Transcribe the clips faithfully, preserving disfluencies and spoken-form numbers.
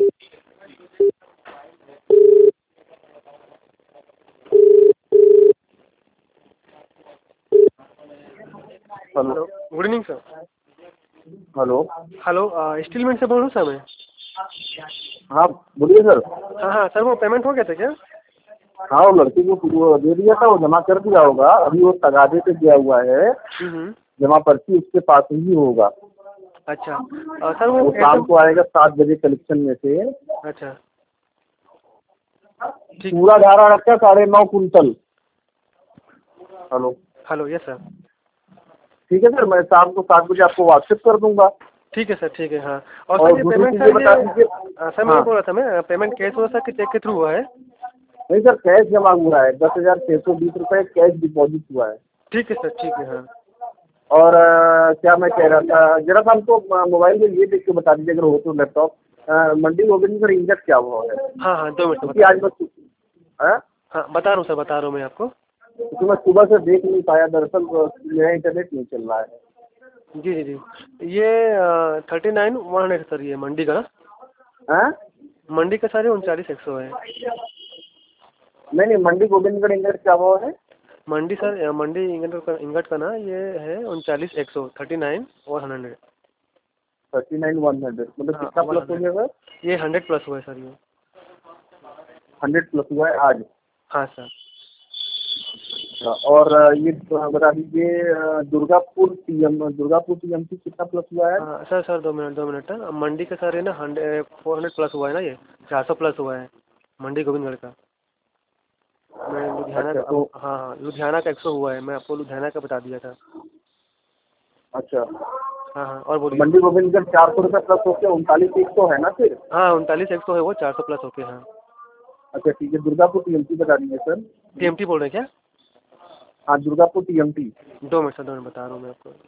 Hello, good evening sir. Hello hello, स्टीलमेंट से बोल रहा हूँ सर मैं। हाँ बोलिए सर। हाँ हाँ सर, वो पेमेंट हो गया था क्या? हाँ वो लड़की को वो दे दिया था, वो जमा कर दिया होगा, अभी वो तगादे पे गया हुआ है, हम्म। जमा पर्ची उसके पास ही होगा। अच्छा अ, सर वो वो शाम को आएगा सात बजे कलेक्शन में से। अच्छा ठीक। पूरा धारा रखा साढ़े नौ कुंटल। Hello hello, yes sir. ठीक है सर, मैं शाम को सात बजे आपको व्हाट्सएप कर दूंगा। ठीक है सर, ठीक है। हाँ, और और सर ये दूसरी पेमेंट चीजें सर बता ये दीजिए। अ, सर मैं ये हाँ बोल रहा था, मैं पेमेंट कैश हुआ सर कि चेक के थ्रू हुआ है? नहीं सर, कैश जमा हुआ है, दस हजार छः सौ बीस रुपए कैश डिपॉजिट हुआ है। ठीक है सर, ठीक है। हाँ और अ, क्या मैं कह रहा था, जरा सा हमको मोबाइल में ये देख के बता दीजिए अगर हो तो लैपटॉप, अ, मंडी गोविंद का इंडेक्स क्या हुआ है? हाँ हाँ, दो मिनट क्योंकि बता आज रहा हूँ। मैं हाँ? हाँ बता रहा हूँ सर, बता रहा हूँ मैं आपको। क्योंकि मैं सुबह से देख नहीं पाया, दरअसल अ, मेरा इंटरनेट नहीं चल रहा है। जी जी जी, ये thirty nine one hundred sir, ये मंडी का। हाँ मंडी का सर ये उनचालीस एक सौ है। नहीं नहीं, मंडी गोविंदगढ़ इंडेक्स क्या हुआ है? मंडी सर, अ, मंडी इंगट का इंगट का ना ये है उनचालीस एक सौ, thirty nine one hundred. Thirty nine one hundred मतलब हाँ कितना वन प्लस हो हंड्रेड, गया सर? ये हंड्रेड प्लस हुआ है सर ये। हंड्रेड प्लस हुआ है आज। हाँ सर। अच्छा, और अ, ये बता दीजिए, अ, दुर्गापुर टीएम दुर्गापुर टीएमसी कितना प्लस हुआ है? हाँ सर सर, दो मिनट दो मिनट है। मंडी का सर ये ना हंड्रेड फोर हंड्रेड प्लस हुआ है ना, ये चार सौ प्लस हुआ है मंडी गोविंदगढ़ का। मैं लुधियाना अच्छा का अब, तो हाँ हाँ, लुधियाना का एक सौ हुआ है, मैं आपको लुधियाना का बता दिया था। अच्छा, हाँ हाँ, और बोलिए। मंडी गोविंदगढ़ चार सौ रुपये प्लस होकर उनतालीस एक सौ है ना फिर? हाँ उनतालीस एक सौ है वो, चार सौ प्लस होके। हाँ, अच्छा ठीक है, दुर्गापुर टीएमसी बता दीजिए सर। टीएमटी बोल रहे हैं क्या? हाँ दुर्गापुर टीएमटी। दो मिनट सर, दो मिनट बता रहा हूँ मैं आपको।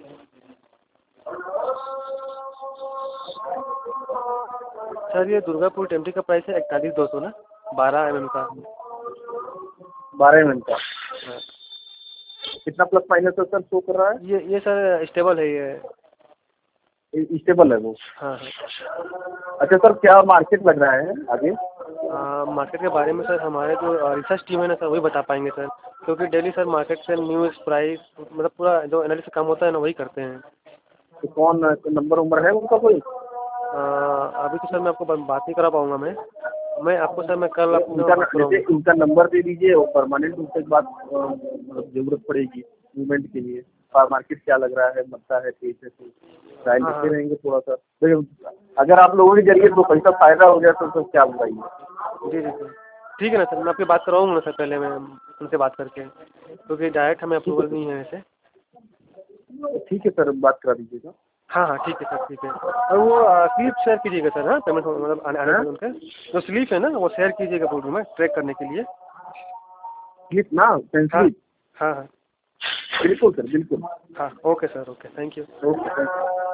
सर ये दुर्गापुर टीएमटी का प्राइस है इकतालीस दो सौ ना, बारह एम एम का। बारह मिनट का हाँ, कितना प्लस माइनस है सर शो कर रहा है? ये ये सर स्टेबल है ये। स्टेबल है वो? हाँ हाँ। अच्छा सर, क्या मार्केट लग रहा है आगे? आ, मार्केट के बारे में सर हमारे जो रिसर्च टीम है ना सर, वही बता पाएंगे सर, क्योंकि डेली सर मार्केट से न्यूज़ प्राइस मतलब पूरा जो एनालिसिस काम होता है ना, वही करते हैं। तो कौन नंबर उम्बर है उनका कोई? आ, अभी तो सर मैं आपको बात नहीं करा पाऊंगा। मैं मैं आपको सर मैं कल आपको उनका बात जैसे कराऊंगा। उनका नंबर दे दीजिए और परमानेंट उनसे बात अ, मतलब जरूरत पड़ेगी मूवमेंट के लिए। मार्केट क्या लग रहा है, बनता है तेज है तो ट्रायल हाँ देते हाँ, रहेंगे थोड़ा सा। देखिए, अगर आप लोगों के जरिए दो पैसा फायदा हो गया तो, तो क्या बताइए। जी जी सर, ठीक है ना सर, मैं आपकी बात कराऊंगा ना सर, पहले मैं उनसे बात करके, क्योंकि डायरेक्ट हमें ठीक है अप्रूवल नहीं है ऐसे। सर, ठीक है सर, बात करा दीजिएगा। हाँ हाँ ठीक है सर, ठीक है। और वो स्लिप शेयर कीजिएगा सर, हाँ पेमेंट मतलब आने आने हाँ से उनके जो स्लिप है ना, वो शेयर कीजिएगा पूर्व में ट्रैक करने के लिए। स्लिप ना, पेन हाँ स्लिप। हाँ हाँ बिल्कुल सर बिल्कुल। हाँ, okay sir, okay, thank you. Okay thank you.